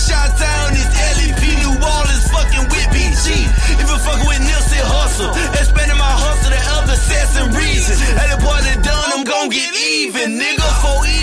Chi-Town, it's LEP, New Orleans, fucking with BG. If you fucking with Nipsey Hussle, expanding my hustle to other sets and reasons. At the boy that done, I'm gon' get even, nigga. 4